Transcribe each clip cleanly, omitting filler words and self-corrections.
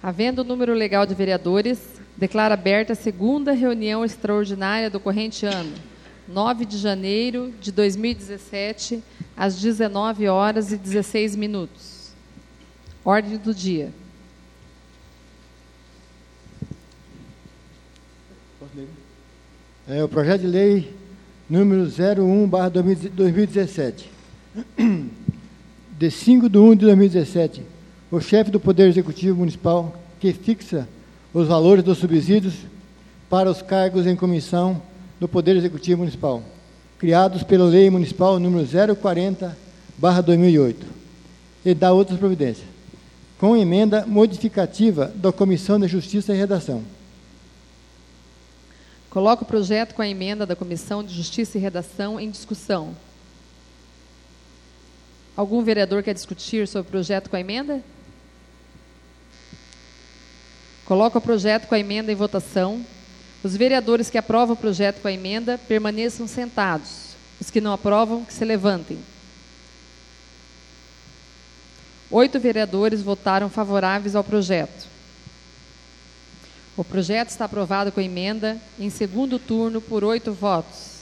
Havendo o número legal de vereadores, declaro aberta a segunda reunião extraordinária do corrente ano, 9 de janeiro de 2017, às 19h16. Ordem do dia. O projeto de lei número 01/2017, de 5/1/2017, o chefe do Poder Executivo Municipal que fixa os valores dos subsídios para os cargos em comissão do Poder Executivo Municipal, criados pela Lei Municipal número 040/2008, e dá outras providências, com emenda modificativa da Comissão de Justiça e Redação. Coloco o projeto com a emenda da Comissão de Justiça e Redação em discussão. Algum vereador quer discutir sobre o projeto com a emenda? Coloco o projeto com a emenda em votação. Os vereadores que aprovam o projeto com a emenda permaneçam sentados. Os que não aprovam, que se levantem. 8 vereadores votaram favoráveis ao projeto. O projeto está aprovado com emenda em segundo turno por 8 votos.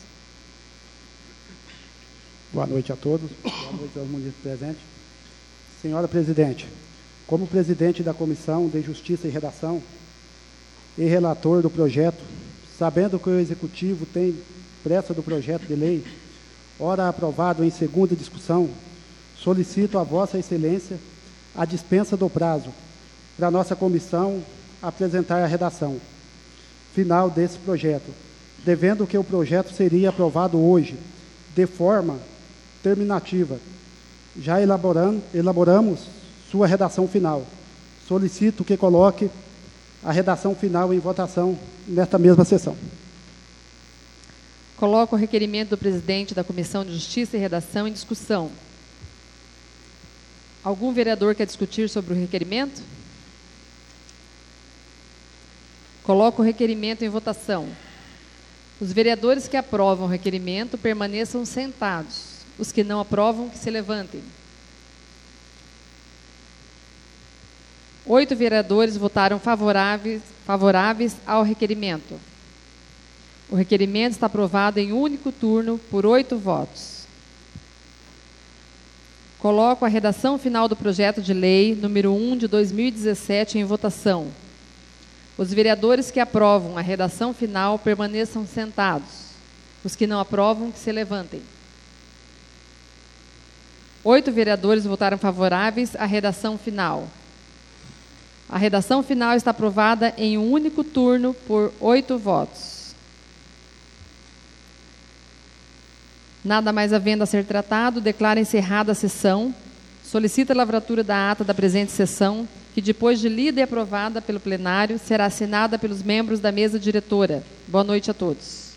Boa noite a todos. Boa noite aos munícipes presentes. Senhora Presidente, como presidente da Comissão de Justiça e Redação e relator do projeto, sabendo que o Executivo tem pressa do projeto de lei, ora aprovado em segunda discussão, solicito a Vossa Excelência a dispensa do prazo para a nossa comissão apresentar a redação final desse projeto, devendo que o projeto seria aprovado hoje, de forma terminativa. Já elaboramos sua redação final. Solicito que coloque a redação final em votação nesta mesma sessão. Coloco o requerimento do presidente da Comissão de Justiça e Redação em discussão. Algum vereador quer discutir sobre o requerimento? Coloco o requerimento em votação. Os vereadores que aprovam o requerimento permaneçam sentados. Os que não aprovam, que se levantem. 8 vereadores votaram favoráveis ao requerimento. O requerimento está aprovado em único turno por 8 votos. Coloco a redação final do projeto de lei número 1 de 2017 em votação. Os vereadores que aprovam a redação final permaneçam sentados. Os que não aprovam, que se levantem. 8 vereadores votaram favoráveis à redação final. A redação final está aprovada em um único turno por 8 votos. Nada mais havendo a ser tratado, declaro encerrada a sessão. Solicito a lavratura da ata da presente sessão, que depois de lida e aprovada pelo plenário, será assinada pelos membros da mesa diretora. Boa noite a todos.